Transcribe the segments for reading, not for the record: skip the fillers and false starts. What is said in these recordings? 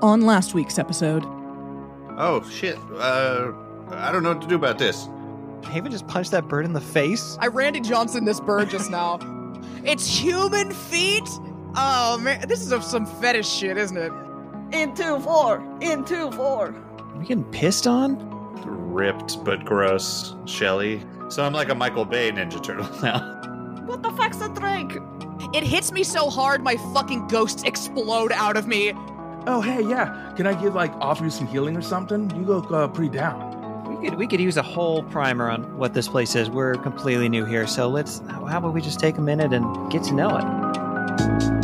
On last week's episode. Oh, shit. I don't know what to do about this. Haven just punched that bird in the face? I Randy Johnson this bird just now. It's human feet? Oh, man. This is some fetish shit, isn't it? In 2-4. In 2-4. Are we getting pissed on? Ripped but gross, Shelly. So I'm like a Michael Bay Ninja Turtle now. What the fuck's a drink? It hits me so hard my fucking ghosts explode out of me. Oh, hey, yeah. Can I offer you some healing or something? You look pretty down. We could use a whole primer on what this place is. We're completely new here, so how about we just take a minute and get to know it?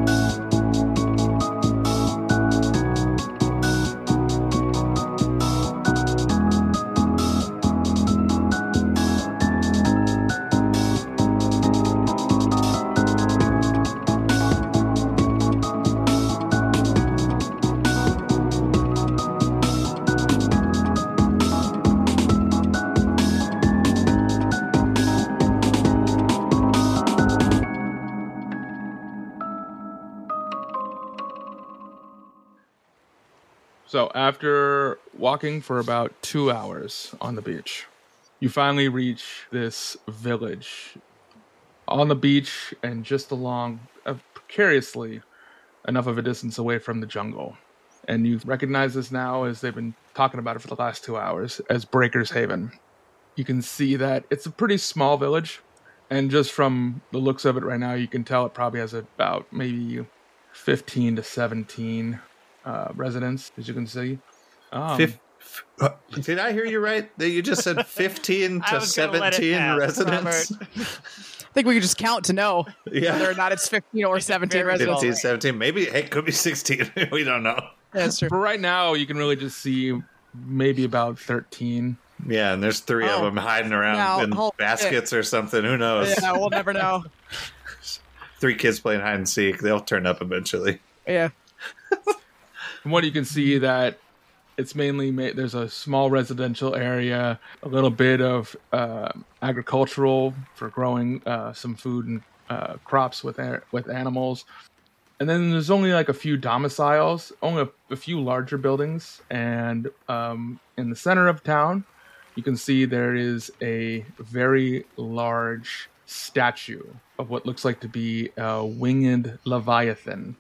So after walking for about 2 hours on the beach, you finally reach this village on the beach and just along, precariously enough of a distance away from the jungle. And you recognize this now as they've been talking about it for the last 2 hours as Breaker's Haven. You can see that it's a pretty small village. And just from the looks of it right now, you can tell it probably has about maybe 15 to 17 residents, as you can see. Did I hear you right? That you just said 15 to 17 residents? I think we could just count to know whether or not it's 15 or 17 residents. 15, 17, maybe it could be 16. We don't know. That's true. For right now, you can really just see maybe about 13. Yeah, and there's 3 of them hiding around in baskets or something. Who knows? Yeah, we'll never know. 3 kids playing hide and seek. They'll turn up eventually. Yeah. From what you can see, that it's mainly there's a small residential area, a little bit of agricultural for growing some food and crops with animals, and then there's only like a few domiciles, only a few larger buildings, and in the center of town, you can see there is a very large statue of what looks like to be a winged leviathan.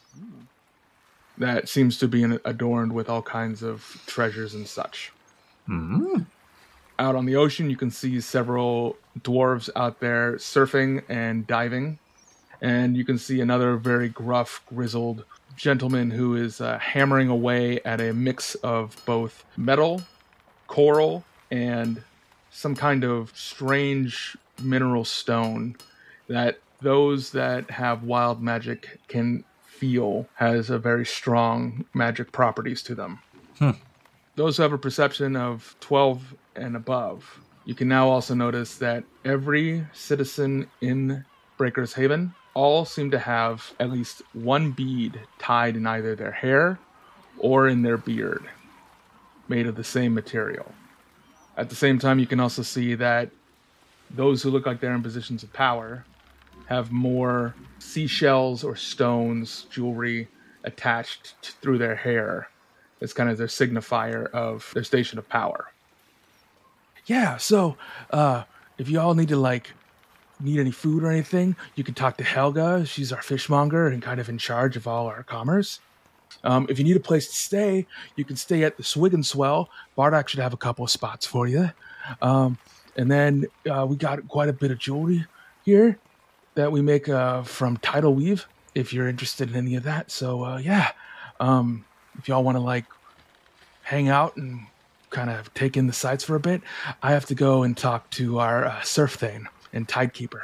That seems to be adorned with all kinds of treasures and such. Mm-hmm. Out on the ocean, you can see several dwarves out there surfing and diving. And you can see another very gruff, grizzled gentleman who is hammering away at a mix of both metal, coral, and some kind of strange mineral stone that those that have wild magic can feel has a very strong magic properties to them. Those who have a perception of 12 and above, you can now also notice that every citizen in Breaker's Haven all seem to have at least one bead tied in either their hair or in their beard, made of the same material. At the same time, you can also see that those who look like they're in positions of power have more seashells or stones, jewelry attached through their hair. It's kind of their signifier of their station of power. Yeah, so if you all need any food or anything, you can talk to Helga. She's our fishmonger and kind of in charge of all our commerce. If you need a place to stay, you can stay at the Swig and Swell. Bardock should have a couple of spots for you. And then we got quite a bit of jewelry here that we make from Tidal Weave, if you're interested in any of that. So, if y'all want to, hang out and kind of take in the sights for a bit, I have to go and talk to our Surf Thane and Tidekeeper.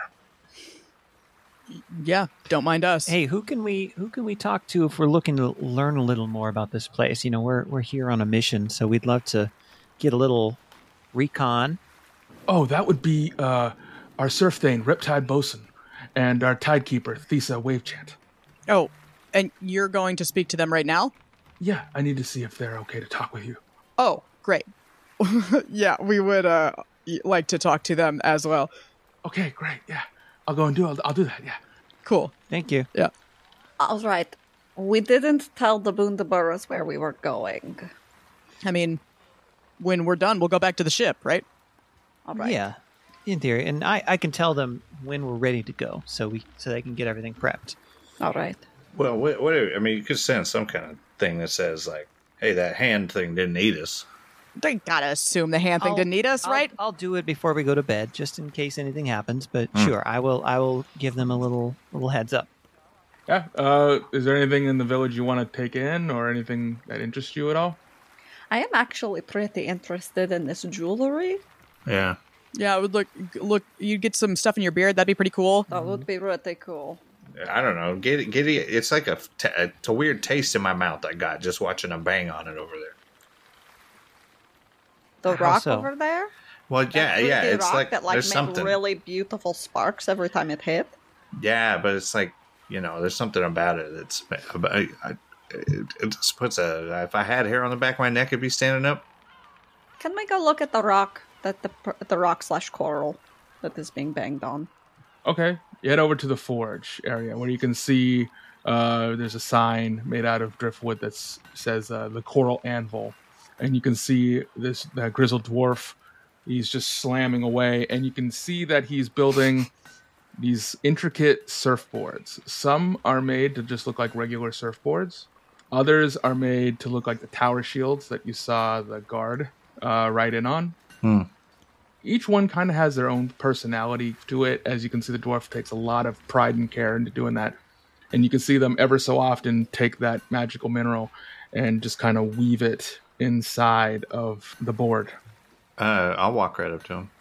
Yeah, don't mind us. Hey, who can we talk to if we're looking to learn a little more about this place? You know, we're here on a mission, so we'd love to get a little recon. Oh, that would be our Surf Thane, Riptide Bosun, and our Tidekeeper, Thesa Wavechant. Oh, and you're going to speak to them right now? Yeah, I need to see if they're okay to talk with you. Oh, great. Yeah, we would like to talk to them as well. Okay, great, yeah. I'll go and I'll do that, yeah. Cool. Thank you. Yeah. All right. We didn't tell the Boondaburras where we were going. I mean, when we're done, we'll go back to the ship, right? All right. Yeah, in theory. And I can tell them when we're ready to go, so they can get everything prepped. All right. Well, I mean, you could send some kind of thing that says, like, hey, that hand thing didn't eat us. They gotta assume the hand thing didn't eat us, right? I'll do it before we go to bed, just in case anything happens. But sure, I will give them a little heads up. Yeah. Is there anything in the village you want to take in, or anything that interests you at all? I am actually pretty interested in this jewelry. Yeah. Yeah, it would look. You get some stuff in your beard. That'd be pretty cool. That would be really cool. I don't know. Giddy, it's like it's a weird taste in my mouth I got just watching them bang on it over there. The How rock so? over there? Well, yeah. The It's rock like that there's made something. really beautiful sparks every time it hit. Yeah, but it's like, there's something about it. It just puts if I had hair on the back of my neck, it'd be standing up. Can we go look at the rock the rock/coral that is being banged on? Okay. You head over to the forge area where you can see there's a sign made out of driftwood that says the Coral Anvil. And you can see that grizzled dwarf. He's just slamming away. And you can see that he's building these intricate surfboards. Some are made to just look like regular surfboards. Others are made to look like the tower shields that you saw the guard ride in on. Each one kind of has their own personality to it. As you can see, the dwarf takes a lot of pride and care into doing that. And you can see them ever so often take that magical mineral and just kind of weave it inside of the board. I'll walk right up to him.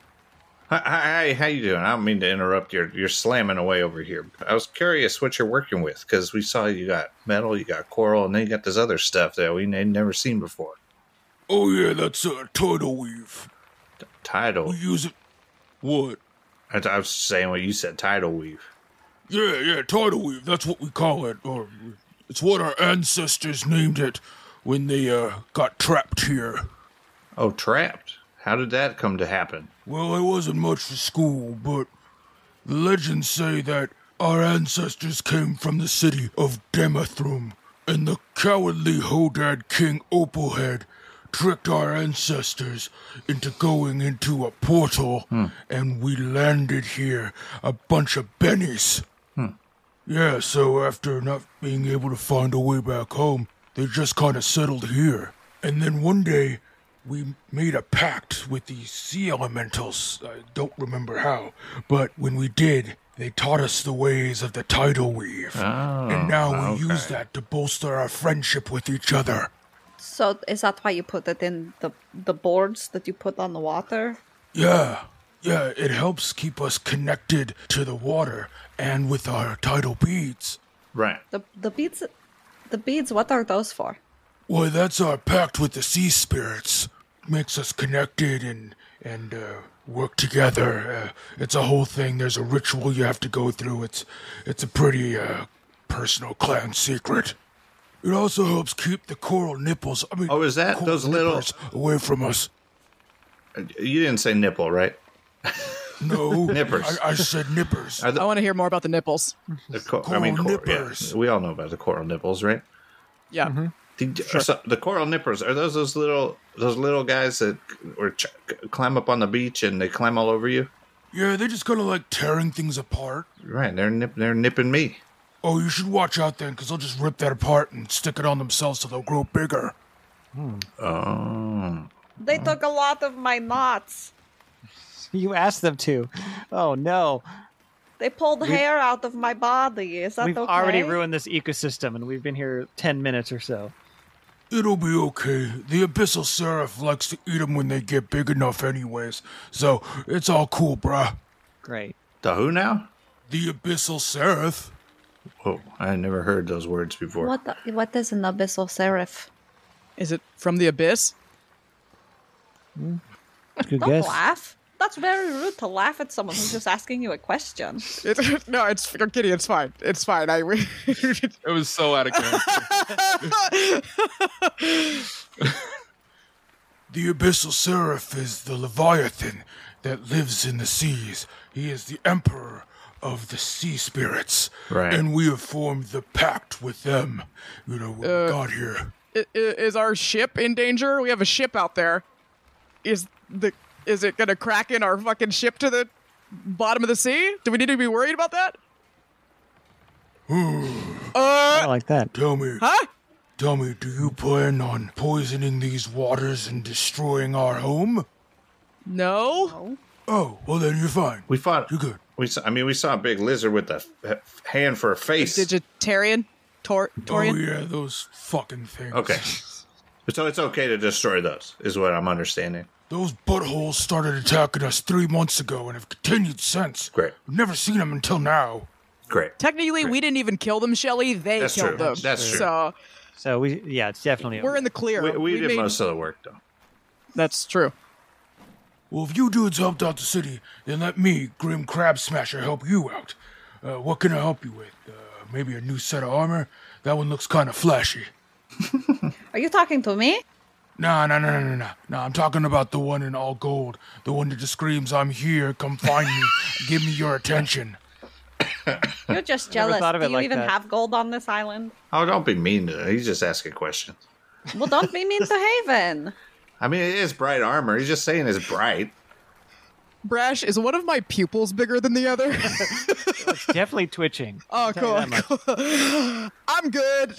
Hi, how you doing? I don't mean to interrupt. You're slamming away over here. I was curious what you're working with, because we saw you got metal, you got coral, and then you got this other stuff that we had never seen before. Oh yeah, that's tidal weave. Tidal? We use it. What? I was saying what you said, tidal weave. Yeah, tidal weave. That's what we call it. Or it's what our ancestors named it when they got trapped here. Oh, trapped? How did that come to happen? Well, I wasn't much for school, but the legends say that our ancestors came from the city of Demathrum, and the cowardly Hodad King Opalhead tricked our ancestors into going into a portal, and we landed here, a bunch of bennies. Yeah, so after not being able to find a way back home, they just kind of settled here. And then one day, we made a pact with the sea elementals. I don't remember how, but when we did, they taught us the ways of the tidal weave. Oh, And now we okay. use that to bolster our friendship with each other. So is that why you put it in the boards that you put on the water? Yeah, it helps keep us connected to the water and with our tidal beads. Right. The beads, what are those for? Well, that's our pact with the sea spirits. Makes us connected and work together. It's a whole thing. There's a ritual you have to go through. It's a pretty personal clan secret. It also helps keep the coral nipples. Oh, is that coral those little- nippers away from us? You didn't say nipple, right? No, Nippers. I said nippers. Are I want to hear more about the nipples. Coral nippers. Yeah. We all know about the coral nipples, right? Yeah. So the coral nippers, are those little guys that climb up on the beach and they climb all over you? Yeah, they just kind of like tearing things apart. Right, they're nipping me. Oh, you should watch out then, because they'll just rip that apart and stick it on themselves so they'll grow bigger. Oh. They took a lot of my knots. You asked them to. Oh no. They pulled hair out of my body. Is that We've okay? already ruined this ecosystem, and we've been here 10 minutes or so. It'll be okay. The Abyssal Seraph likes to eat them when they get big enough anyways, so it's all cool, bruh. Great. The who now? The Abyssal Seraph? Oh, I never heard those words before. What is an abyssal seraph? Is it from the abyss? Good Don't guess. laugh. That's very rude to laugh at someone who's just asking you a question. No, it's Kitty. It's fine. It's fine. It was so out of character. The Abyssal Seraph is the Leviathan that lives in the seas. He is the emperor of the sea spirits. Right. And we have formed the pact with them. You know, when we got here. Is our ship in danger? We have a ship out there. Is it gonna crack in our fucking ship to the bottom of the sea? Do we need to be worried about that? I like that. Tell me. Huh? Tell me, do you plan on poisoning these waters and destroying our home? No. Oh, well then you're fine. We fought. You're good. We saw a big lizard with a hand for a face. Digitarian? Oh Torian? yeah, those fucking things. Okay. So it's okay to destroy those, is what I'm understanding. Those buttholes started attacking us 3 months ago and have continued since. Great. We've never seen them until now. Great. Technically, we didn't even kill them, Shelly. They That's killed true. them. That's true. So It's definitely. we're in the clear. We did made- most of the work, though. That's true. Well, if you dudes helped out the city, then let me, Grim Crab Smasher, help you out. What can I help you with? Maybe a new set of armor? That one looks kind of flashy. Are you talking to me? No, I'm talking about the one in all gold. The one that just screams, I'm here, come find me, give me your attention. You're just Never jealous. thought of Do it you like even that. have gold on this island? Oh, don't be mean to him. He's just asking questions. Well, don't be mean to Haven. I mean, it is bright armor. He's just saying it's bright. Brash, is one of my pupils bigger than the other? It's definitely twitching. Oh, Tell you cool. that much. Cool. I'm good.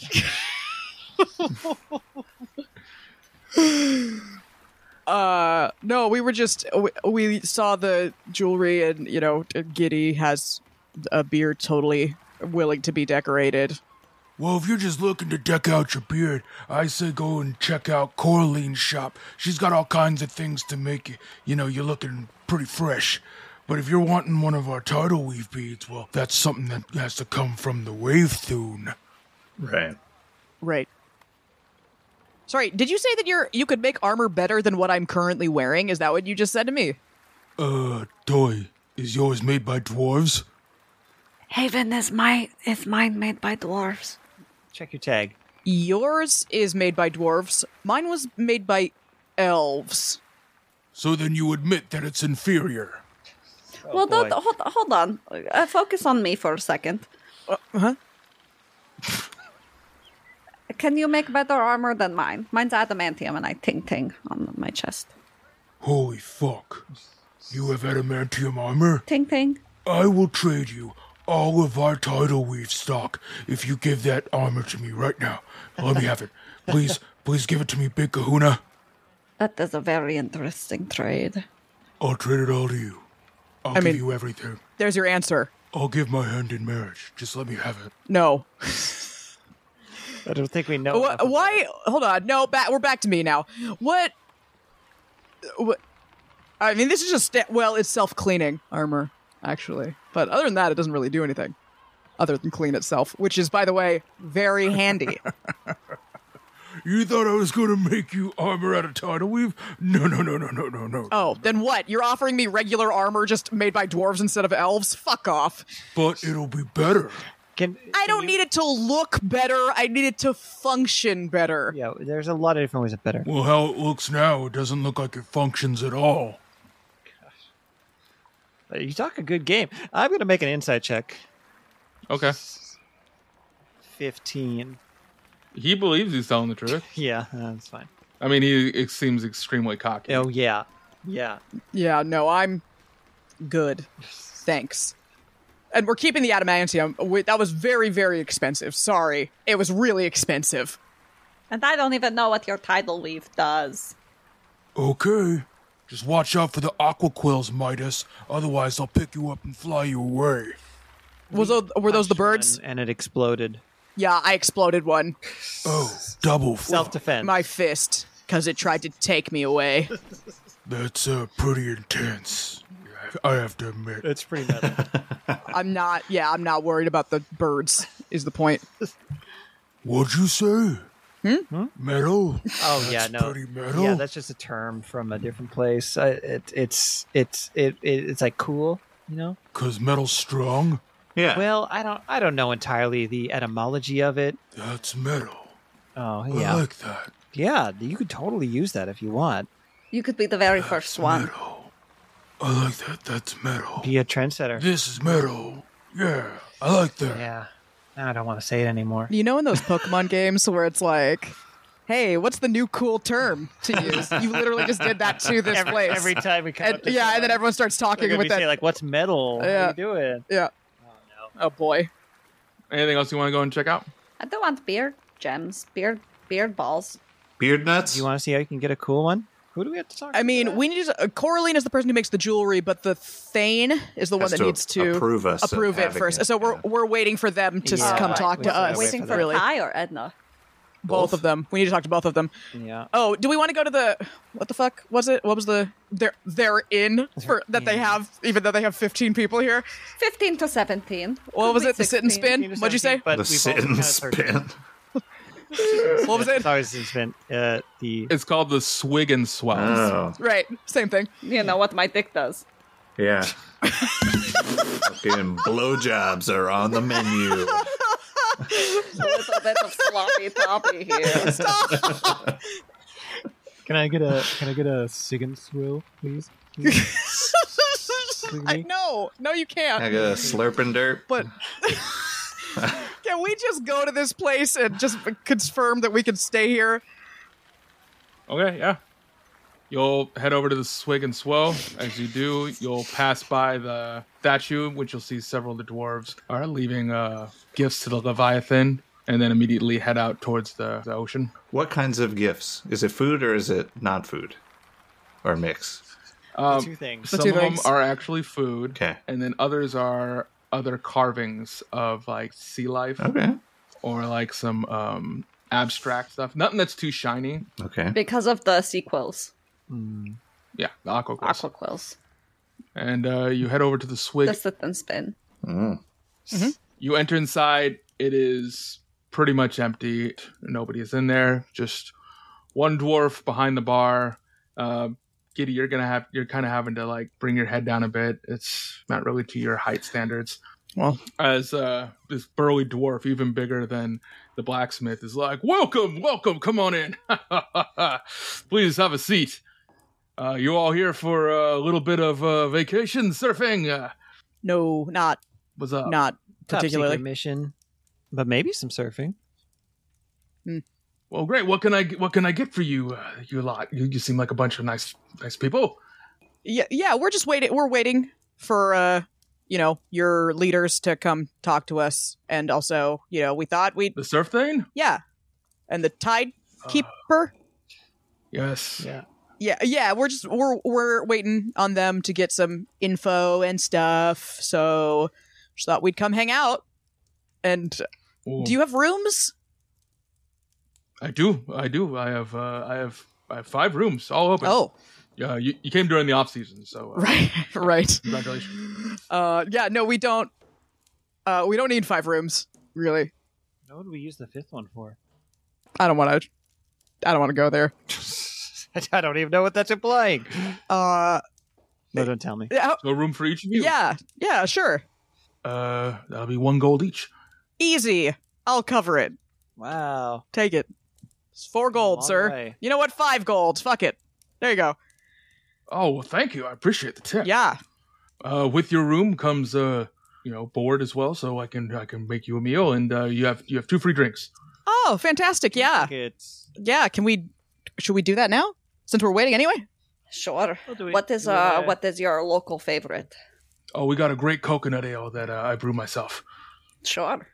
No, we were just we saw the jewelry, and Giddy has a beard totally willing to be decorated. Well, if you're just looking to deck out your beard, I say go and check out Coraline's shop. She's got all kinds of things to make you, you're looking pretty fresh. But if you're wanting one of our tidal weave beads, well, that's something that has to come from the wave thune. Right. Right. Sorry, did you say that you could make armor better than what I'm currently wearing? Is that what you just said to me? Toy, is yours made by dwarves? Haven is mine made by dwarves. Check your tag. Yours is made by dwarves. Mine was made by elves. So then you admit that it's inferior. Well, boy. hold on. Focus on me for a second. Huh? Can you make better armor than mine? Mine's adamantium and I ting on my chest. Holy fuck. You have adamantium armor? Ting. I will trade you all of our tidal weave stock if you give that armor to me right now. Let me have it. Please give it to me, Big Kahuna. That is a very interesting trade. I'll trade it all to you. I'll give mean- you everything. There's your answer. I'll give my hand in marriage. Just let me have it. No. I don't think we know. enough about Why? Hold on. No, we're back to me now. What? I mean, this is just it's self-cleaning armor, actually. But other than that, it doesn't really do anything other than clean itself, which is, by the way, very handy. You thought I was going to make you armor out of tidal weave? No. Oh, then what? You're offering me regular armor just made by dwarves instead of elves? Fuck off. But it'll be better. I don't need it to look better. I need it to function better. Yeah, there's a lot of different ways of better. Well, how it looks now, it doesn't look like it functions at all. You talk a good game. I'm going to make an insight check. Okay. 15. He believes he's telling the truth. Yeah, that's fine. I mean, it seems extremely cocky. Oh, yeah. Yeah. Yeah, no, I'm good. Thanks. And we're keeping the adamantium. That was very, very expensive. Sorry. It was really expensive. And I don't even know what your tidal weave does. Okay. Just watch out for the aqua quills, Midas. Otherwise, I'll pick you up and fly you away. Were those the birds? And it exploded. Yeah, I exploded one. Oh, double fuck. Self-defense. My fist, because it tried to take me away. That's pretty intense. I have to admit. It's pretty metal. I'm not worried about the birds, is the point. What'd you say? Metal? Oh, yeah, That's no. pretty metal. Yeah, that's just a term from a different place. It's like cool, you know? 'Cause metal's strong? Yeah. Well, I don't know entirely the etymology of it. That's metal. Oh, I yeah. like that. Yeah, you could totally use that if you want. You could be the very first one. Metal. I like that. That's metal. Be a trendsetter. This is metal. Yeah, I like that. Yeah. Now I don't want to say it anymore. You know, in those Pokemon games where it's like, hey, what's the new cool term to use? You literally just did that to this place. Every time we come And, up to yeah, and then everyone starts talking with that. say, like, what's metal? What Yeah. are you doing? Yeah. Oh, no. Oh, boy. Anything else you want to go and check out? I do want beard gems, beard balls. Beard nuts? Do you want to see how you can get a cool one? Who do we have to talk to? I mean, for that? we need Coraline is the person who makes the jewelry, but the Thane is the one Has that to needs to approve us of approve it having first. it, So yeah. we're waiting for them to Yeah. come talk to Wait, us. wait Waiting for for really. Kai or Edna. Both of them. We need to talk to both of them. Yeah. Oh, do we want to go to the what the fuck was it? What was they're in for that they have, even though they have 15 people here? 15 to 17. What was it? The sit and 16. spin? What'd you say? But The we've sit also and kind of heard- spin. What was it? Sorry, sit and spin. The It's called the Swig and Swells. Oh, Right, same thing. You know what my dick does. yeah. Fucking blowjobs are on the menu. A little bit of sloppy toppy here. Can I get a sig and swill, please? No, you I can't. got a slurping dirt. But can we just go to this place and just confirm that we can stay here? Okay, yeah. You'll head over to the Swig and Swell. As you do, you'll pass by the statue, which you'll see several of the dwarves are leaving gifts to the Leviathan, and then immediately head out towards the ocean. What kinds of gifts? Is it food or is it not food? Or a mix? Two things. Some two of them things. are actually food, Okay. and then others are other carvings of like sea life Okay. or like some abstract stuff. Nothing that's too shiny. Okay. Because of the sequels. Yeah, the aqua quills. Aqua quills. And you head over to the Swig. The sit and spin. Mm. You enter inside. It is pretty much empty. Nobody is in there. Just one dwarf behind the bar. Giddy, you're kind of having to like bring your head down a bit. It's not really to your height standards. Well, As this burly dwarf, even bigger than the blacksmith, is like, welcome, come on in. Please have a seat. You all here for a little bit of vacation surfing? no, not What's up? not Top particularly. secret mission, but maybe some surfing. Well, great. What can I get for you? You lot. You seem like a bunch of nice people. Yeah, we're just waiting. We're waiting for your leaders to come talk to us, and also, we thought we'd The surf thing? and the tide keeper. Yes. Yeah. We're waiting on them to get some info and stuff. So just thought we'd come hang out. And Ooh. do you have rooms? I do. I have 5 rooms, all open. Oh, Yeah. You came during the off season, so right. congratulations. Yeah. No, we don't. We don't need 5 rooms. Really. What would we use the 5th one for? I don't want to go there. I don't even know what that's implying. Uh, No, don't tell me. yeah, So a room for each of you. yeah, sure. That'll be 1 gold each. Easy. I'll cover it. Wow. Take it. It's 4 gold, Long sir. way. You know what? 5 gold. Fuck it. There you go. Oh, well, thank you. I appreciate the tip. Yeah. With your room comes board as well, so I can make you a meal, and you have 2 free drinks. Oh, fantastic. Yeah. It's Yeah. Should we do that now? Since we're waiting anyway? Sure. Well, do we- What is do we, what is your local favorite? Oh, we got a great coconut ale that I brew myself. Sure.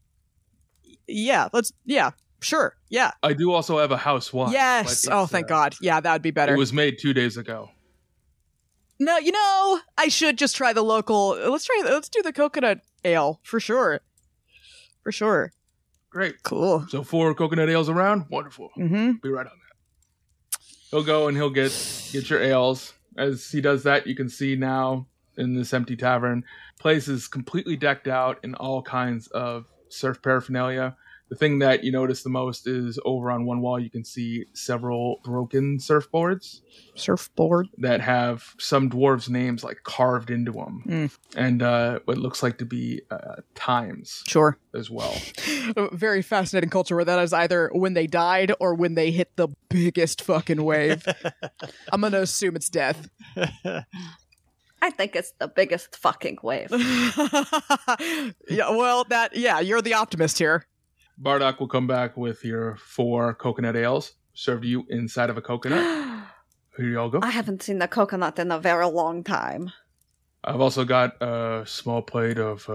Yeah. Sure. Yeah. I do also have a house wine. Yes. but Oh, it's, thank God. Yeah, that would be better. It was made 2 days ago. No, I should just try the local. Let's do the coconut ale for sure. For sure. Great. Cool. So 4 coconut ales around. Wonderful. Mm-hmm. Be right on that. He'll go and he'll get your ales. As he does that, you can see now in this empty tavern, place is completely decked out in all kinds of surf paraphernalia. The thing that you notice the most is over on one wall, you can see several broken surfboards Surfboard. that have some dwarves' names like carved into them, and what looks like to be times Sure. as well. A very fascinating culture where that is either when they died or when they hit the biggest fucking wave. I'm gonna assume it's death. I I think it's the biggest fucking wave. Yeah, well, you're the optimist here. Bardock will come back with your 4 coconut ales served to you inside of a coconut. Here you all go. I haven't seen the coconut in a very long time. I've also got a small plate of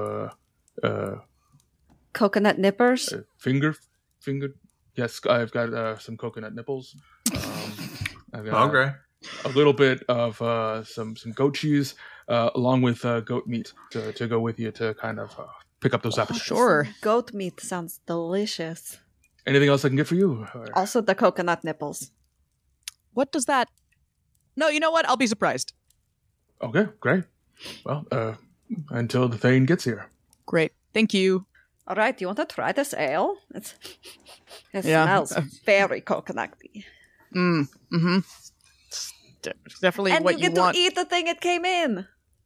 Coconut nippers? finger. Yes, I've got some coconut nipples. I've got Okay. a little bit of some goat cheese, along with goat meat to go with you to kind of pick up those appetites. Sure. Goat meat sounds delicious. Anything else I can get for you? Or- Also the coconut nipples. What does that... No, you know what? I'll be surprised. Okay, great. Well, until the Thane gets here. Great. Thank you. All right, do you want to try this ale? It Yeah. smells very coconutty. Mm-hmm. Definitely And what you get want. to eat the thing it came in.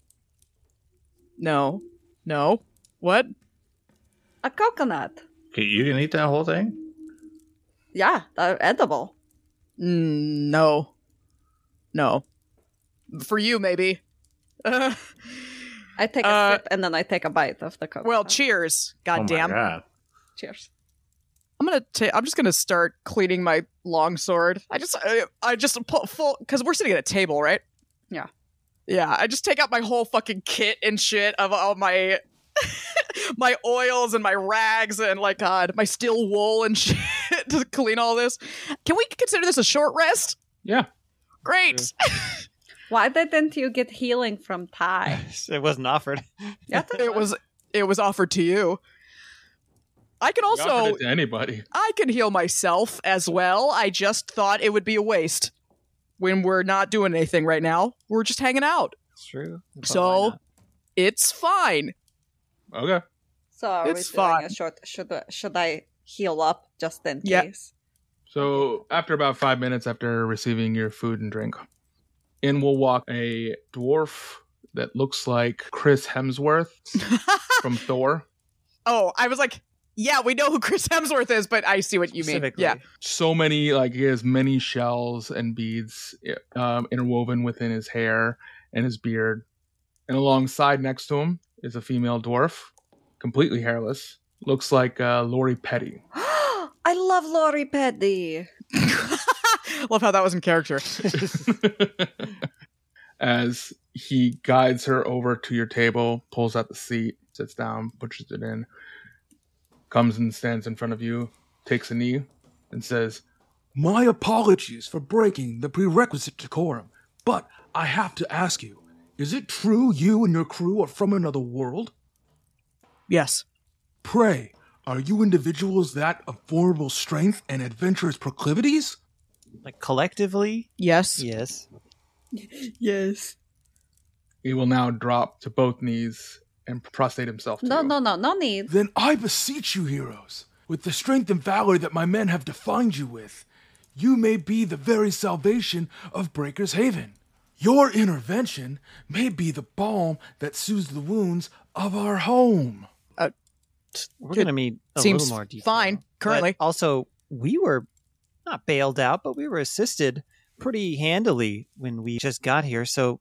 No. What? A coconut. You can eat that whole thing? Yeah, they're edible. No. For you, maybe. I take a sip and then I take a bite of the coconut. Well, cheers. Goddamn. Oh my God. Cheers. I'm just gonna start cleaning my longsword. I just put full because we're sitting at a table, right? Yeah. Yeah. I just take out my whole fucking kit and shit of all my my oils and my rags and like God, my steel wool and shit to clean all this. Can we consider this a short rest? Yeah. Great. Why didn't you get healing from Ty? It wasn't offered. Yes, It was offered to you. I can We offered also it to anybody. I can heal myself as well. I just thought it would be a waste when we're not doing anything right now. We're just hanging out. It's true. But why So not? it's fine. Okay. So are It's we doing fine. a short? Should I heal up just in Yeah. case? So after about 5 minutes after receiving your food and drink, in will walk a dwarf that looks like Chris Hemsworth from Thor. Oh, I was like, yeah, we know who Chris Hemsworth is, but I see what you mean. Specifically. Yeah. So many, like he has many shells and beads interwoven within his hair and his beard. And alongside next to him is a female dwarf, completely hairless. Looks like Lori Petty. I love Lori Petty. Love how that was in character. As he guides her over to your table, pulls out the seat, sits down, pushes it in, comes and stands in front of you, takes a knee, and says, My apologies for breaking the prerequisite decorum, but I have to ask you, is it true you and your crew are from another world? Yes. Pray, are you individuals that of formidable strength and adventurous proclivities? Like collectively, Yes. yes. Yes. he will now drop to both knees and prostrate himself to you. No need. Then I beseech you, heroes, with the strength and valor that my men have defined you with, you may be the very salvation of Breaker's Haven. Your intervention may be the balm that soothes the wounds of our home. We're going to need a Seems little more detail. fine, currently. But also, we were not bailed out, but we were assisted pretty handily when we just got here. So,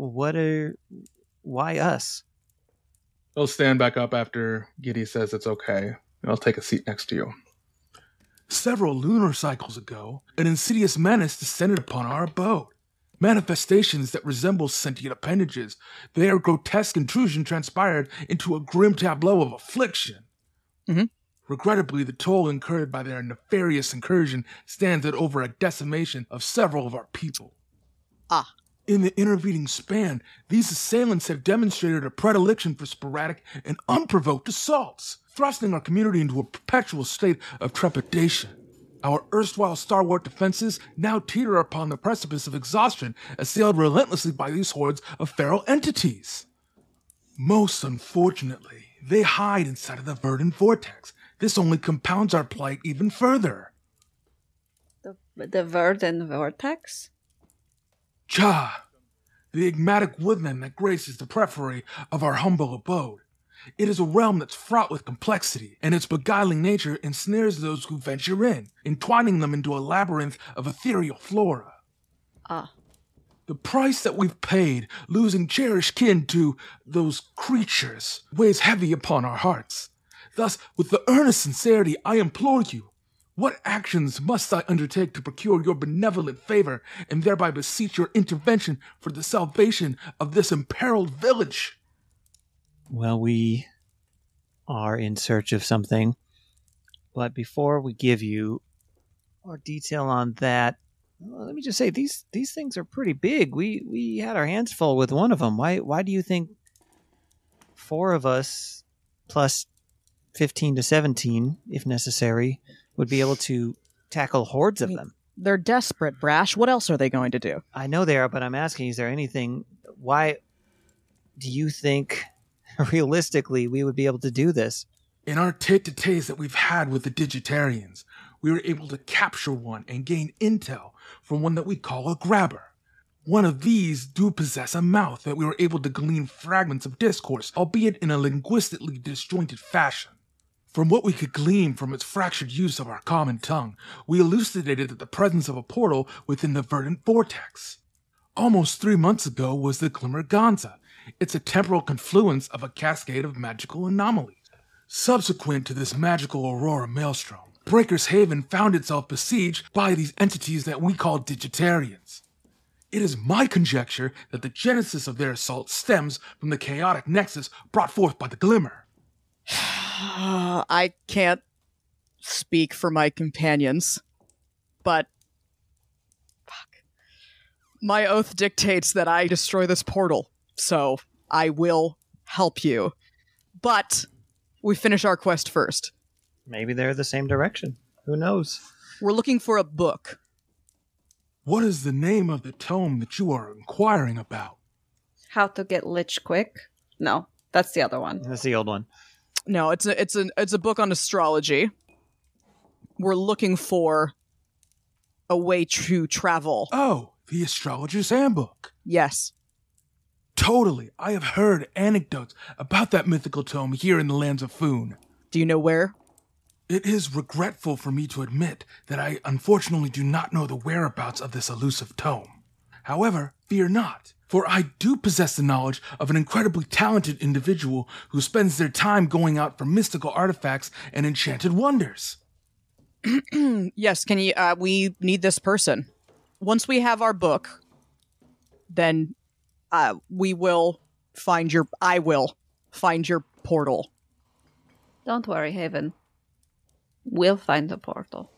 why us? He'll stand back up after Giddy says it's okay, and I'll take a seat next to you. Several lunar cycles ago, an insidious menace descended upon our abode. Manifestations that resemble sentient appendages, their grotesque intrusion transpired into a grim tableau of affliction. Mhm. Regrettably, the toll incurred by their nefarious incursion stands at over a decimation of several of our people. Ah. In the intervening span, these assailants have demonstrated a predilection for sporadic and unprovoked assaults, thrusting our community into a perpetual state of trepidation. Our erstwhile stalwart defenses now teeter upon the precipice of exhaustion, assailed relentlessly by these hordes of feral entities. Most unfortunately, they hide inside of the verdant vortex. This only compounds our plight even further. The verdant vortex? Cha, the enigmatic woodland that graces the periphery of our humble abode. It is a realm that's fraught with complexity, and its beguiling nature ensnares those who venture in, entwining them into a labyrinth of ethereal flora. Ah. The price that we've paid, losing cherished kin to those creatures, weighs heavy upon our hearts. Thus, with the earnest sincerity, I implore you, what actions must I undertake to procure your benevolent favor and thereby beseech your intervention for the salvation of this imperiled village? Well, we are in search of something, but before we give you more detail on that, well, let me just say these things are pretty big. We had our hands full with one of them. Why do you think 4 of us plus 15 to 17, if necessary, would be able to tackle hordes of them? They're desperate, Brash. What else are they going to do? I know they are, but I'm asking, is there anything... Why do you think, realistically, we would be able to do this? In our tete-a-tetes that we've had with the Digitarians, we were able to capture one and gain intel from one that we call a grabber. One of these do possess a mouth that we were able to glean fragments of discourse, albeit in a linguistically disjointed fashion. From what we could glean from its fractured use of our common tongue, we elucidated that the presence of a portal within the verdant vortex. Almost 3 months ago was the Glimmerganza. It's a temporal confluence of a cascade of magical anomalies. Subsequent to this magical aurora maelstrom, Breaker's Haven found itself besieged by these entities that we call Digitarians. It is my conjecture that the genesis of their assault stems from the chaotic nexus brought forth by the Glimmer. I can't speak for my companions, but my oath dictates that I destroy this portal, so I will help you. But we finish our quest first. Maybe they're the same direction. Who knows? We're looking for a book. What is the name of the tome that you are inquiring about? How to Get Lich Quick? No, that's the other one. That's the old one. No, it's a book on astrology. We're looking for a way to travel. Oh, the Astrologer's Handbook. Yes. Totally. I have heard anecdotes about that mythical tome here in the lands of Foon. Do you know where? It is regretful for me to admit that I unfortunately do not know the whereabouts of this elusive tome. However, fear not, for I do possess the knowledge of an incredibly talented individual who spends their time going out for mystical artifacts and enchanted wonders. Yes, can you, we need this person. Once we have our book, then I will find your portal. Don't worry, Haven. We'll find the portal.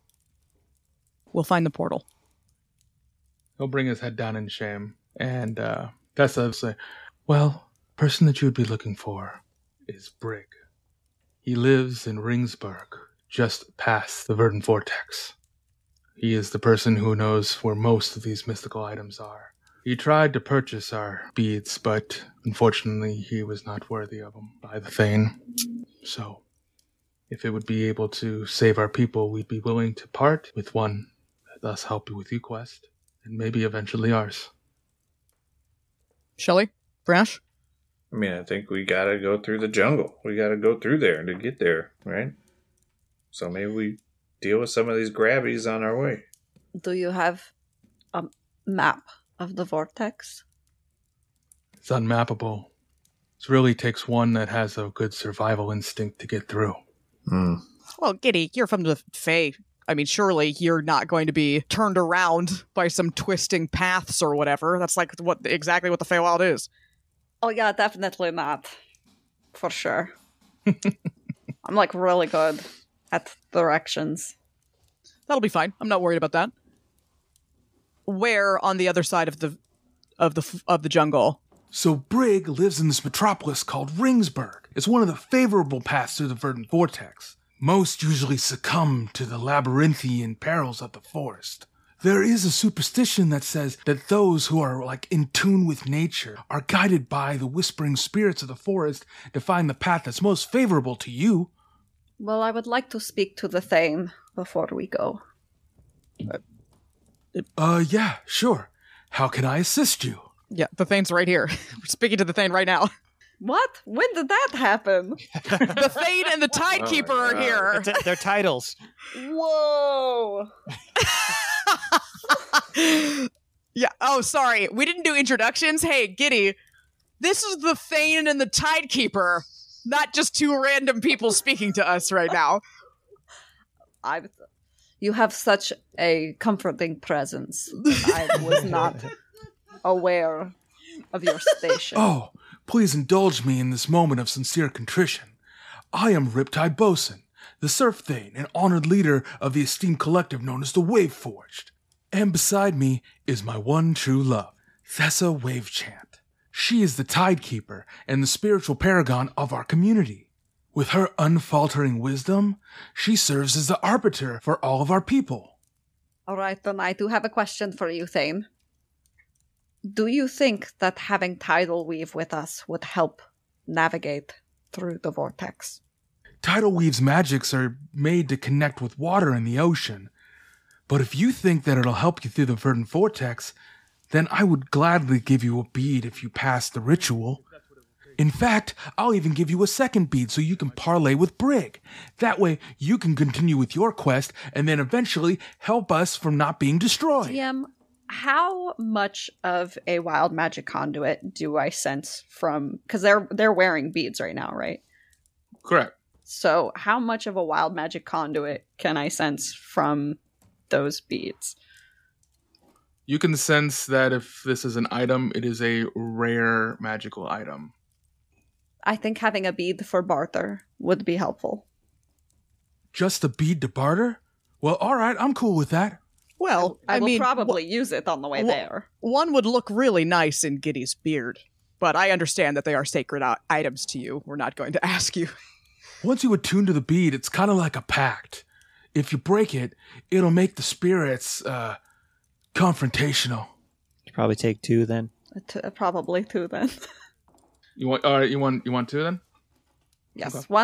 We'll find the portal. He'll bring his head down in shame. And Tessa will say, well, the person that you would be looking for is Brig. He lives in Ringsburg, just past the Verdant Vortex. He is the person who knows where most of these mystical items are. He tried to purchase our beads, but unfortunately he was not worthy of them by the Thane. So, if it would be able to save our people, we'd be willing to part with one, thus help you with your quest, and maybe eventually ours. Shelley? Brash? I mean, I think we gotta go through the jungle. We gotta go through there to get there, right? So maybe we deal with some of these grabbies on our way. Do you have a map of the vortex? It's unmappable. It really takes one that has a good survival instinct to get through. Well, Giddy, you're from the Fae. I mean, surely you're not going to be turned around by some twisting paths or whatever. That's like exactly what the Feywild is. Oh yeah, definitely not. For sure. I'm like really good at directions. That'll be fine. I'm not worried about that. Where on the other side of the jungle? So Brig lives in this metropolis called Ringsburg. It's one of the favorable paths through the Verdant Vortex. Most usually succumb to the labyrinthian perils of the forest. There is a superstition that says that those who are like in tune with nature are guided by the whispering spirits of the forest to find the path that's most favorable to you. Well, I would like to speak to the Thane before we go. Yeah, sure. How can I assist you? Yeah, the Thane's right here. We're speaking to the Thane right now. What? When did that happen? The Thane and the Tidekeeper are here. Their titles. Whoa! Yeah. Oh, sorry. We didn't do introductions. Hey, Giddy, this is the Thane and the Tidekeeper, not just two random people speaking to us right now. You have such a comforting presence. I was not aware of your station. Oh, please indulge me in this moment of sincere contrition. I am Riptide Bosun, the Surf Thane and honored leader of the esteemed collective known as the Waveforged. And beside me is my one true love, Thessa Wavechant. She is the Tidekeeper and the spiritual paragon of our community. With her unfaltering wisdom, she serves as the arbiter for all of our people. All right, then I do have a question for you, Thane. Do you think that having Tidal Weave with us would help navigate through the vortex? Tidal Weave's magics are made to connect with water in the ocean. But if you think that it'll help you through the verdant vortex, then I would gladly give you a bead if you pass the ritual. In fact, I'll even give you a second bead so you can parlay with Brig. That way, you can continue with your quest and then eventually help us from not being destroyed. DM, how much of a wild magic conduit do I sense from... Because they're wearing beads right now, right? Correct. So how much of a wild magic conduit can I sense from those beads? You can sense that if this is an item, it is a rare magical item. I think having a bead for barter would be helpful. Just a bead to barter? Well, all right, I'm cool with that. Well, I will mean, probably use it on the way there. one would look really nice in Giddy's beard, but I understand that they are sacred items to you. We're not going to ask you. Once you attune to the bead, it's kind of like a pact. If you break it, it'll make the spirits, confrontational. Probably take two then. Probably two then. You want? All right. You want two then? Yes, Okay.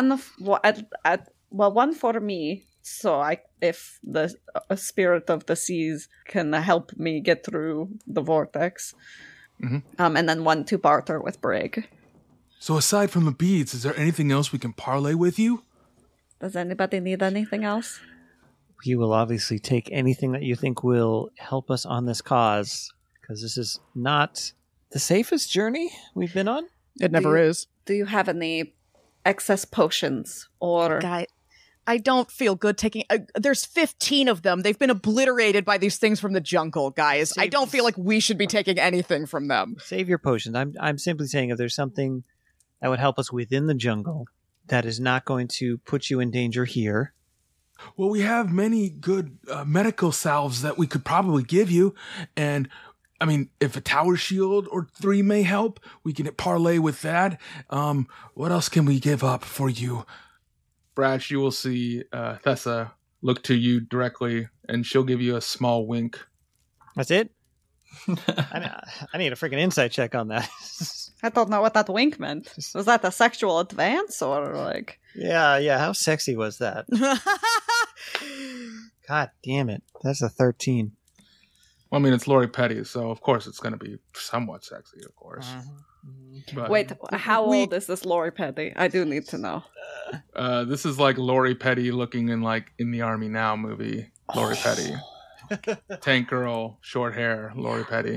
one for me. So if the spirit of the seas can help me get through the vortex, and then one to barter with Brig. So aside from the beads, is there anything else we can parlay with you? Does anybody need anything else? We will obviously take anything that you think will help us on this cause, because this is not the safest journey we've been on. It never is. Do you have any excess potions or... Guy, I don't feel good taking... there's 15 of them. They've been obliterated by these things from the jungle, guys. I don't feel like we should be taking anything from them. Save your potions. I'm simply saying if there's something that would help us within the jungle that is not going to put you in danger here. Well, we have many good medical salves that we could probably give you. And, I mean, if a tower shield or 3 may help, we can parlay with that. What else can we give up for you? Brash, you will see Thessa look to you directly, and she'll give you a small wink. That's it? I need a freaking insight check on that. I don't know what that wink meant. Was that a sexual advance or like... Yeah. How sexy was that? God damn it. That's a 13. Well, I mean, it's Lori Petty, so of course it's going to be somewhat sexy, of course. But, Wait, how old is this Lori Petty? I do need to know. this is like Lori Petty looking in the Army Now movie. Lori Petty. Tank girl, short hair, Lori Petty.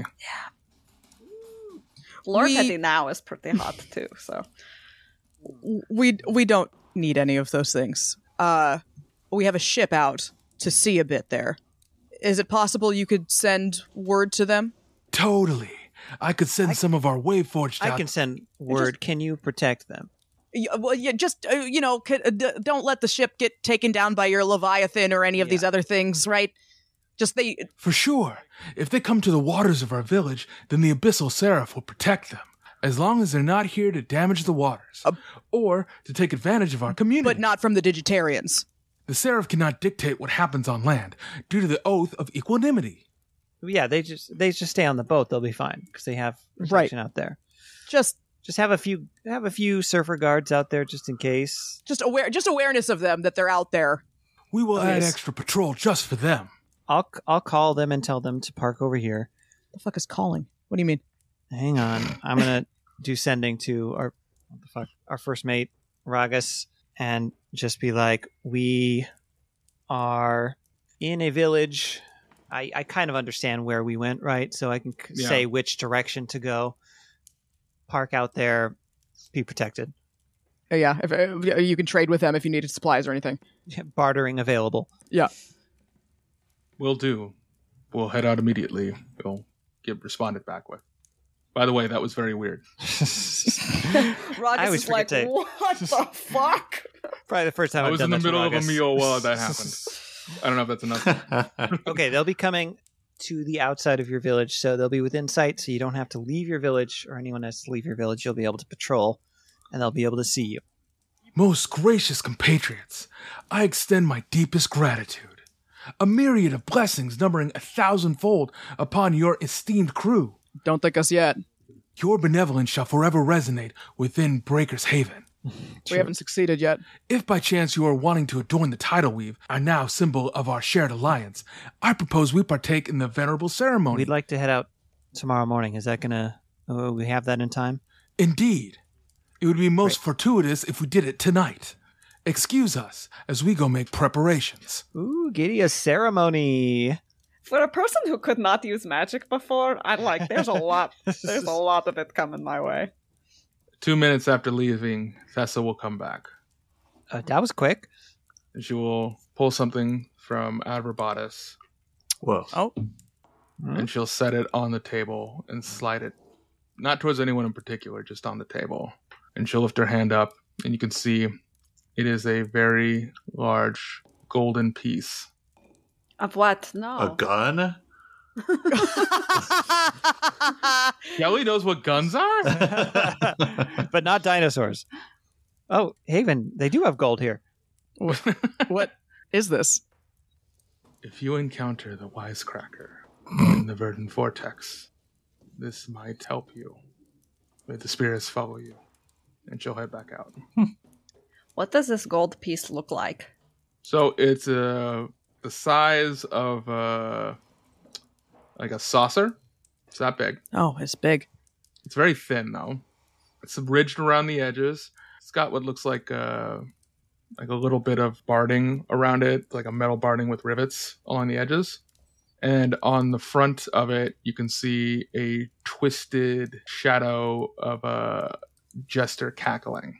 Lori Petty now is pretty hot too, so... We don't need any of those things. We have a ship out to sea a bit there. Is it possible you could send word to them? Totally. I could send some of our Waveforged out. I can send word. Can you protect them? Just, don't let the ship get taken down by your Leviathan or any of these other things, right? For sure. If they come to the waters of our village, then the Abyssal Seraph will protect them. As long as they're not here to damage the waters, or to take advantage of our community. But not from the Digitarians. The Seraph cannot dictate what happens on land, due to the oath of equanimity. Yeah, they just stay on the boat. They'll be fine because they have protection out there. Just have a few surfer guards out there just in case. Just awareness of them that they're out there. We will add extra patrol just for them. I'll call them and tell them to park over here. The fuck is calling? What do you mean? Hang on, I'm gonna do sending to our first mate Ragus and just be like, we are in a village I kind of understand where we went, right? So I can say which direction to go. Park out there, be protected. Yeah, if, you can trade with them if you needed supplies or anything. Bartering available. Yeah. Will do. We'll head out immediately. We'll get responded back with. By the way, that was very weird. Rogus is like, what the fuck? Probably the first time I I've was done in the that to middle of a Rogus. meal while that happened. I don't know if that's enough. Okay, they'll be coming to the outside of your village, so they'll be within sight, so you don't have to leave your village, or anyone has to leave your village. You'll be able to patrol, and they'll be able to see you. Most gracious compatriots, I extend my deepest gratitude. A myriad of blessings numbering 1,000-fold upon your esteemed crew. Don't thank us yet. Your benevolence shall forever resonate within Breaker's Haven. We haven't succeeded yet. If by chance you are wanting to adorn the tidal weave, our now symbol of our shared alliance, I propose we partake in the venerable ceremony. We'd like to head out tomorrow morning. Is that gonna... we have that in time? Indeed. It would be most fortuitous if we did it tonight. Excuse us as we go make preparations. Ooh, Giddy, a ceremony. For a person who could not use magic before, there's a lot of it coming my way. 2 minutes after leaving, Thessa will come back. That was quick. And she will pull something from out of her bodice. Whoa. Oh. And she'll set it on the table and slide it. Not towards anyone in particular, just on the table. And she'll lift her hand up, and you can see it is a very large golden piece. Of what? No. A gun? Kelly knows what guns are? But not dinosaurs. Oh, Haven, they do have gold here. What is this? If you encounter the Wisecracker in the Verdant Vortex, this might help you. May the spirits follow you. And she'll head back out. What does this gold piece look like? So it's the size of like a saucer. It's that big. Oh, it's big. It's very thin though. It's ridged around the edges. It's got what looks like a little bit of barding around it, like a metal barding with rivets along the edges. And on the front of it, you can see a twisted shadow of a jester cackling.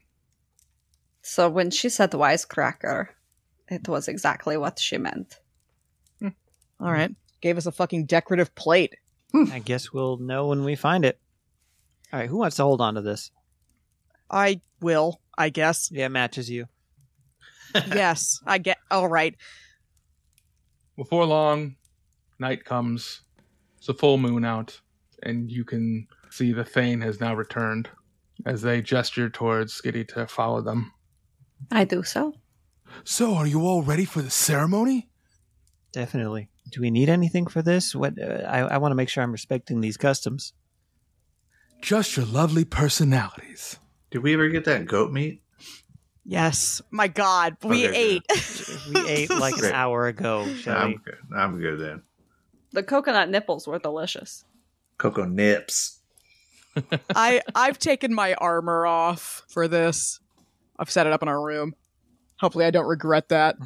So when she said Wisecracker, it was exactly what she meant. All right. Gave us a fucking decorative plate. I guess we'll know when we find it. All right, who wants to hold on to this? I will, I guess. Yeah, it matches you. Yes, I get. All right. Before long, night comes. It's a full moon out, and you can see the Thane has now returned as they gesture towards Skitty to follow them. I do so. So, are you all ready for the ceremony? Definitely. Do we need anything for this? What I want to make sure I'm respecting these customs. Just your lovely personalities. Did we ever get that goat meat? Yes. My God, we Okay, ate. We ate like an hour ago, Shelly. I'm good then. The coconut nipples were delicious. Cocoa nips. I've taken my armor off for this. I've set it up in our room. Hopefully I don't regret that.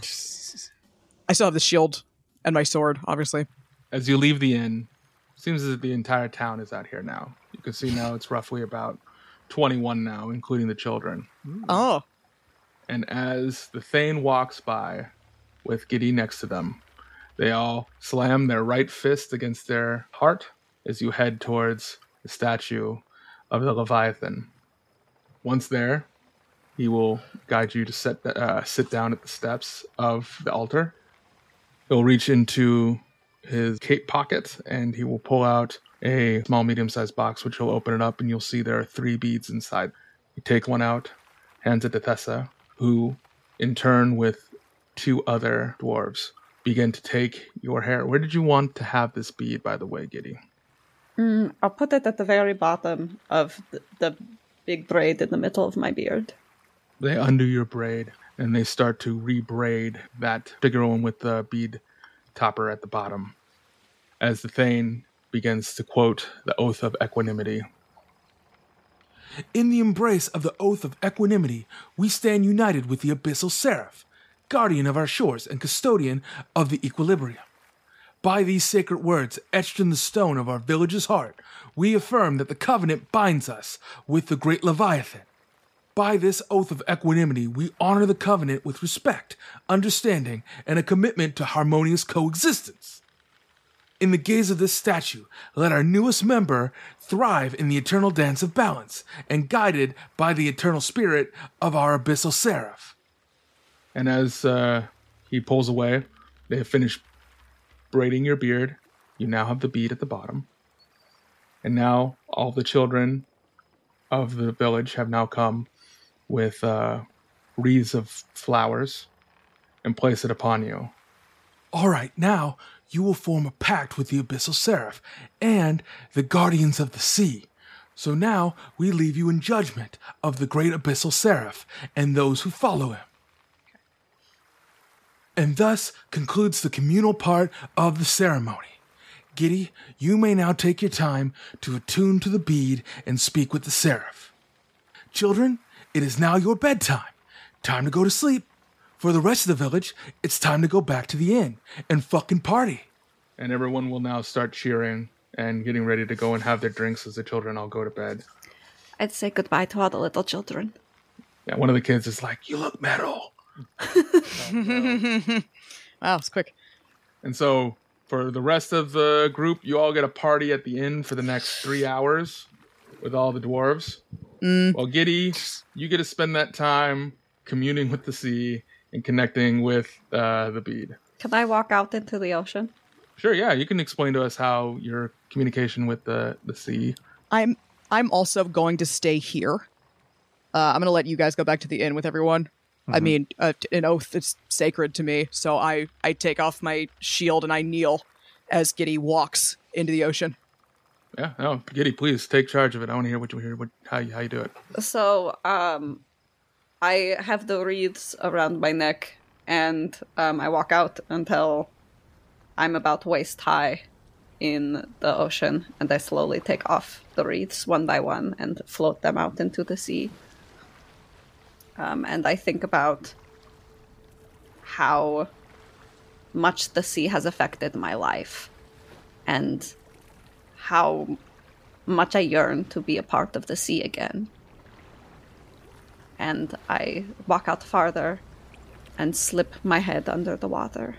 I still have the shield and my sword, obviously. As you leave the inn, it seems as if the entire town is out here now. You can see now it's roughly about 21 now, including the children. Oh. And as the Thane walks by with Giddy next to them, they all slam their right fist against their heart as you head towards the statue of the Leviathan. Once there, he will guide you to sit down at the steps of the altar. He'll reach into his cape pocket and he will pull out a small, medium-sized box, which he'll open it up and you'll see there are 3 beads inside. You take one out, hands it to Thessa, who, in turn with 2 other dwarves, begin to take your hair. Where did you want to have this bead, by the way, Giddy? I'll put it at the very bottom of the big braid in the middle of my beard. They undo your braid, and they start to re-braid that particular one with the bead topper at the bottom. As the Thane begins to quote the Oath of Equanimity. In the embrace of the Oath of Equanimity, we stand united with the Abyssal Seraph, guardian of our shores and custodian of the equilibrium. By these sacred words etched in the stone of our village's heart, we affirm that the covenant binds us with the great Leviathan. By this oath of equanimity, we honor the covenant with respect, understanding, and a commitment to harmonious coexistence. In the gaze of this statue, let our newest member thrive in the eternal dance of balance, and guided by the eternal spirit of our abyssal seraph. And as he pulls away, they have finished braiding your beard. You now have the bead at the bottom. And now all the children of the village have now come with wreaths of flowers and place it upon you. All right, now you will form a pact with the Abyssal Seraph and the Guardians of the Sea. So now we leave you in judgment of the great Abyssal Seraph and those who follow him. And thus concludes the communal part of the ceremony. Giddy, you may now take your time to attune to the bead and speak with the Seraph. Children, it is now your bedtime. Time to go to sleep. For the rest of the village, it's time to go back to the inn and fucking party. And everyone will now start cheering and getting ready to go and have their drinks as the children all go to bed. I'd say goodbye to all the little children. Yeah, one of the kids is like, "You look metal." Wow, it's quick. And so for the rest of the group, you all get a party at the inn for the next 3 hours with all the dwarves. Well, Giddy, you get to spend that time communing with the sea and connecting with the bead. Can I walk out into the ocean? Sure, yeah. You can explain to us how your communication with the sea. I'm also going to stay here. I'm going to let you guys go back to the inn with everyone. Mm-hmm. I mean, an oath is sacred to me, so I take off my shield and I kneel as Giddy walks into the ocean. Yeah, no, Giddy, please take charge of it. I want to hear how you do it. So, I have the wreaths around my neck, and I walk out until I'm about waist high in the ocean, and I slowly take off the wreaths one by one and float them out into the sea. And I think about how much the sea has affected my life, and how much I yearn to be a part of the sea again. And I walk out farther and slip my head under the water.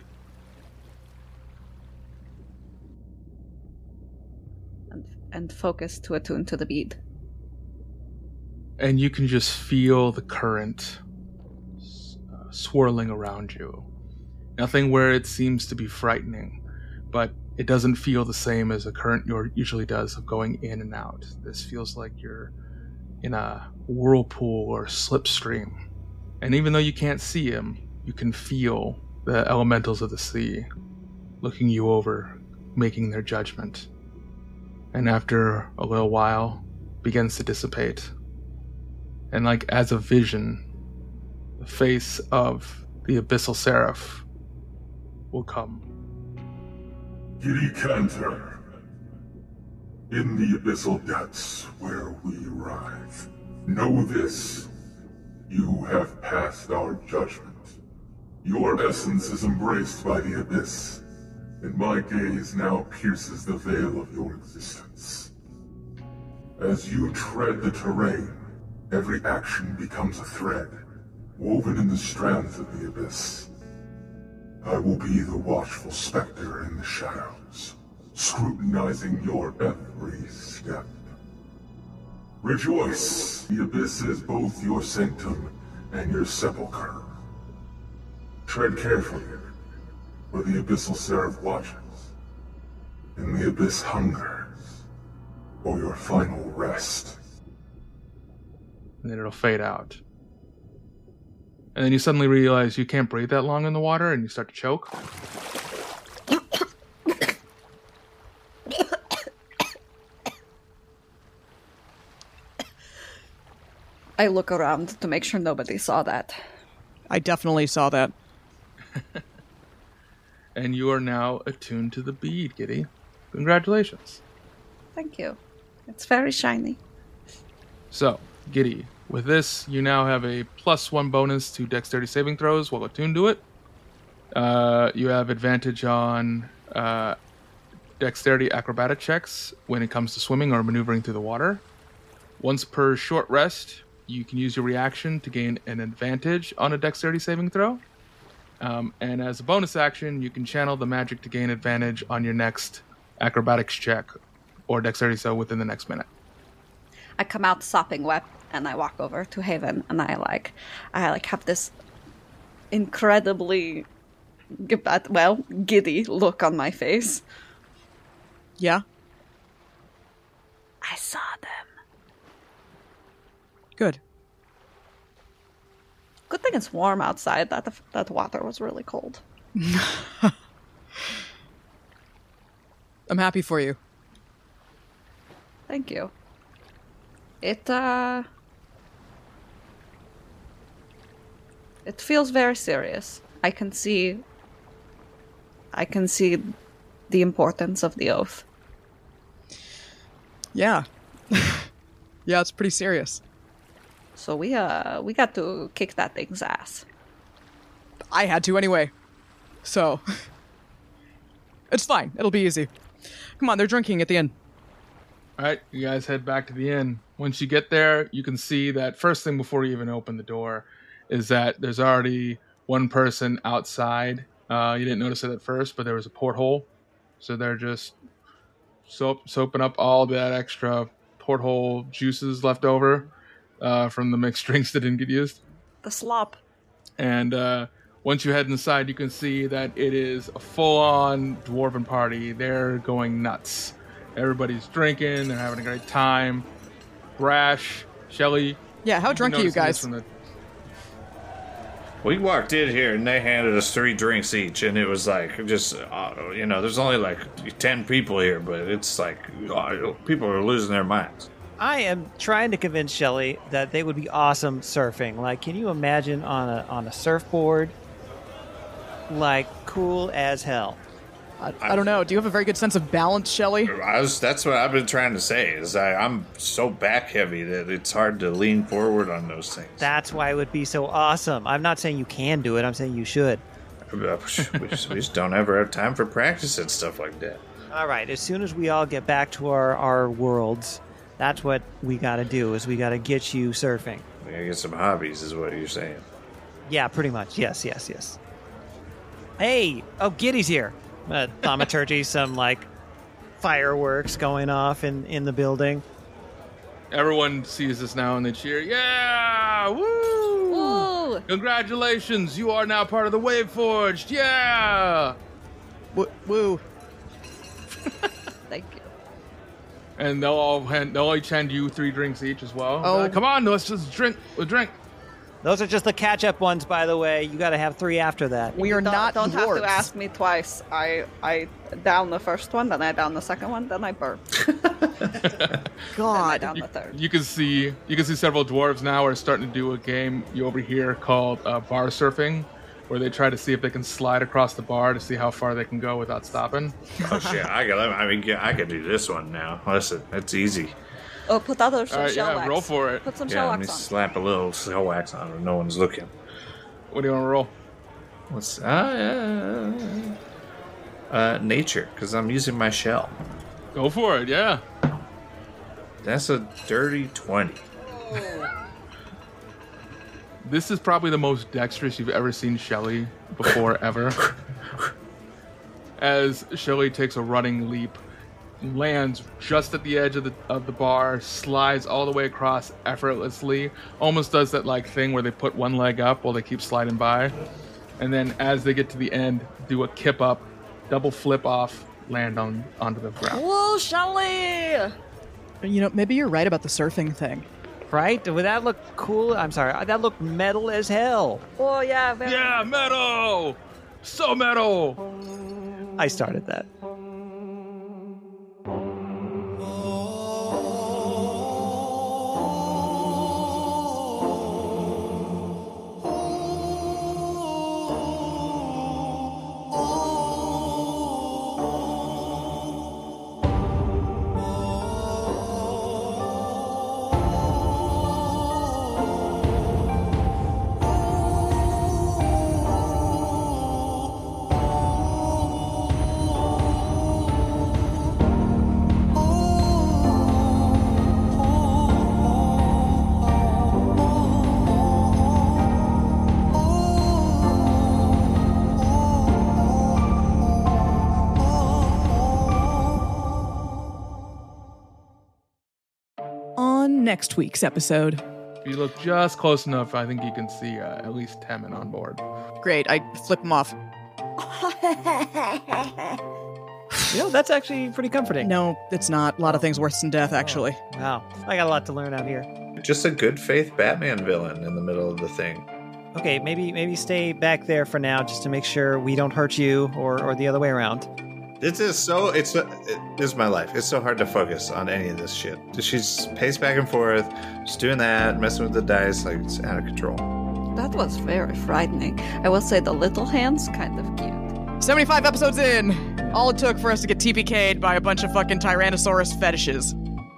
And focus to attune to the bead. And you can just feel the current swirling around you. Nothing where it seems to be frightening, but it doesn't feel the same as a current usually does of going in and out. This feels like you're in a whirlpool or slipstream. And even though you can't see him, you can feel the elementals of the sea looking you over, making their judgment. And after a little while, begins to dissipate. And like as a vision, the face of the Abyssal Seraph will come. Giddy Cantor, in the abyssal depths where we writhe, know this, you have passed our judgment. Your essence is embraced by the abyss, and my gaze now pierces the veil of your existence. As you tread the terrain, every action becomes a thread, woven in the strands of the abyss. I will be the watchful specter in the shadows, scrutinizing your every step. Rejoice! The abyss is both your sanctum and your sepulchre. Tread carefully, for the Abyssal Seraph watches, and the abyss hungers for your final rest. And then it'll fade out. And then you suddenly realize you can't breathe that long in the water, and you start to choke. I look around to make sure nobody saw that. I definitely saw that. And you are now attuned to the bead, Giddy. Congratulations. Thank you. It's very shiny. So, Giddy, with this, you now have a +1 bonus to dexterity saving throws while attuned to it. You have advantage on dexterity acrobatic checks when it comes to swimming or maneuvering through the water. Once per short rest, you can use your reaction to gain an advantage on a dexterity saving throw. And as a bonus action, you can channel the magic to gain advantage on your next acrobatics check or dexterity save within the next minute. I come out sopping wet and I walk over to Haven and I have this incredibly giddy look on my face. Yeah? I saw them. Good. Good thing it's warm outside. That water was really cold. I'm happy for you. Thank you. It feels very serious. I can see the importance of the oath. Yeah. Yeah, it's pretty serious. So we got to kick that thing's ass. I had to anyway. So it's fine. It'll be easy. Come on, they're drinking at the inn. All right, you guys head back to the inn. Once you get there, you can see that first thing before you even open the door is that there's already one person outside. You didn't notice it at first, but there was a porthole. So they're just soaping up all that extra porthole juices left over from the mixed drinks that didn't get used. The slop. And once you head inside, you can see that it is a full-on dwarven party. They're going nuts. Everybody's drinking. They're having a great time. Brash, Shelly. Yeah, how drunk are you guys? We walked in here and they handed us 3 drinks each, and it was like just there's only like 10 people here, but it's like people are losing their minds. I am trying to convince Shelly that they would be awesome surfing. Like, can you imagine on a surfboard? Like, cool as hell. I don't know. Do you have a very good sense of balance, Shelly? That's what I've been trying to say. Is I'm so back heavy that it's hard to lean forward on those things. That's why it would be so awesome. I'm not saying you can do it. I'm saying you should. We just don't ever have time for practice and stuff like that. All right. As soon as we all get back to our worlds, that's what we got to do. Is we got to get you surfing. We gotta get some hobbies, is what you're saying. Yeah, pretty much. Yes. Hey, Giddy's here. Thaumaturgy, some like fireworks going off in the building. Everyone sees this now and they cheer. Yeah! Woo! Woo! Congratulations! You are now part of the Waveforged. Yeah! Woo! Thank you. And they'll each hand you 3 drinks each as well. Oh. Come on, let's just drink. We'll drink. Those are just the catch-up ones, by the way. You got to have 3 after that. We are not Don't have dwarves. to ask me twice. I down the first one, then I down the second one, then I burp. Then I God. down the third. You can see several dwarves now are starting to do a game you over here called bar surfing, where they try to see if they can slide across the bar to see how far they can go without stopping. Oh shit! I could do this one now. Listen, it's easy. Oh, put other All right, shell yeah, wax. roll for it. Put some Yeah, shell let me wax on. slap a little shell wax on when no one's looking. What do you want to roll? What's nature? Because I'm using my shell. Go for it, yeah. That's a dirty 20. This is probably the most dexterous you've ever seen Shelly before, ever. As Shelly takes a running leap, lands just at the edge of the bar, slides all the way across effortlessly, almost does that like thing where they put one leg up while they keep sliding by, and then as they get to the end, do a kip up, double flip off, land onto the ground. Whoa, Shelly! Maybe you're right about the surfing thing. Right? Would that look cool? I'm sorry. That looked metal as hell. Oh, yeah. Very Yeah, metal! So metal! I started that. in next week's episode. If you look just close enough, I think you can see at least Temin on board. Great, I flip him off. That's actually pretty comforting. No, it's not. A lot of things worse than death, actually. Wow. I got a lot to learn out here. Just a good faith Batman villain in the middle of the thing. Okay, maybe stay back there for now just to make sure we don't hurt you or the other way around. This is this is my life. It's so hard to focus on any of this shit. She's paced back and forth, just doing that, messing with the dice, like it's out of control. That was very frightening. I will say the little hands kind of cute. 75 episodes in. All it took for us to get TPK'd by a bunch of fucking Tyrannosaurus fetishes.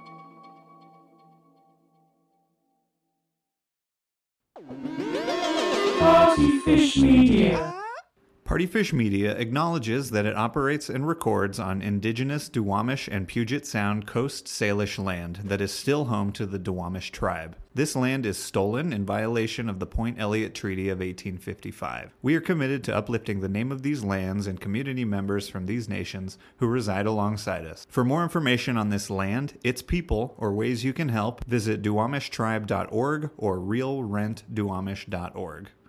Partyfish Media. Partyfish Media acknowledges that it operates and records on indigenous Duwamish and Puget Sound Coast Salish land that is still home to the Duwamish tribe. This land is stolen in violation of the Point Elliott Treaty of 1855. We are committed to uplifting the name of these lands and community members from these nations who reside alongside us. For more information on this land, its people, or ways you can help, visit duwamishtribe.org or realrentduwamish.org.